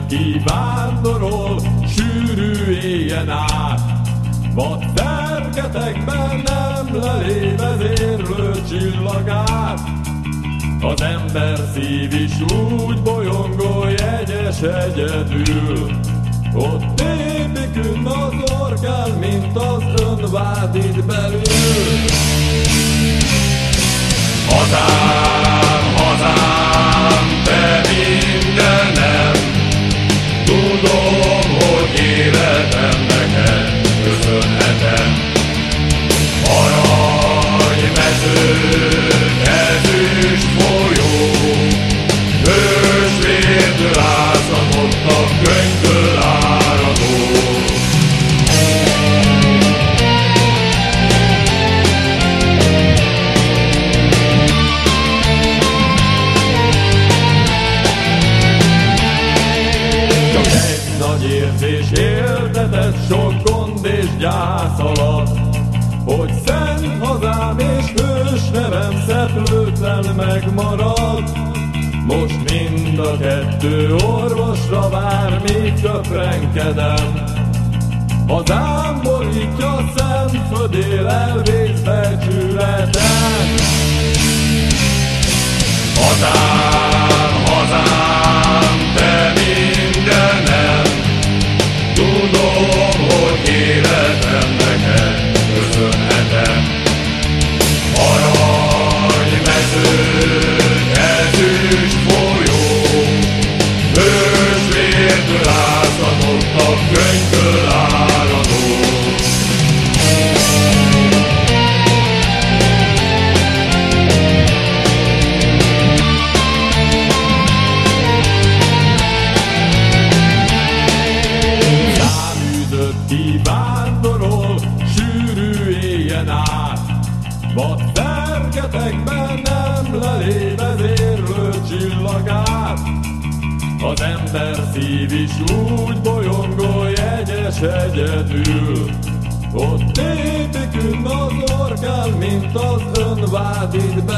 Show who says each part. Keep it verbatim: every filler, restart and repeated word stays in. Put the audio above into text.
Speaker 1: kivándorol, sűrű éjjen át. Vad fergetekben nem lelé vezérlő csillagát. Az ember szív is úgy bolyongó, jegyes egyedül. Ott épikünn az orgán, mint az önvád itt belül. Hazám, hazám, te mindenem, tudom, hogy életem neked köszönhetem. Aranymező, ezüst folyó, hősvérből ázadott a könyvből áradó. Csak egy nagy érzés éltetett sok gond és gyász alatt, hogy szent hazám és hős nevem szeplőtlen megmarad. Most mind a kettő orvosra vár, míg töprenkedem. Hazám borítja szent födél, elvész becsületem. Hazám, hazám, te mindenem, tudom, hogy életem neked köszönhetem. Aranymező, ezüst folyó, hősvérből ázadott a könyvből áradó. Száműzött kivándorol, sűrű éjjen át. Vad fergetekben nem lelé vezérlő csillagát. Az ember szív is úgy bolyongó, jegyes egyedül. Ott épikünn az orgán, mint az önvád itt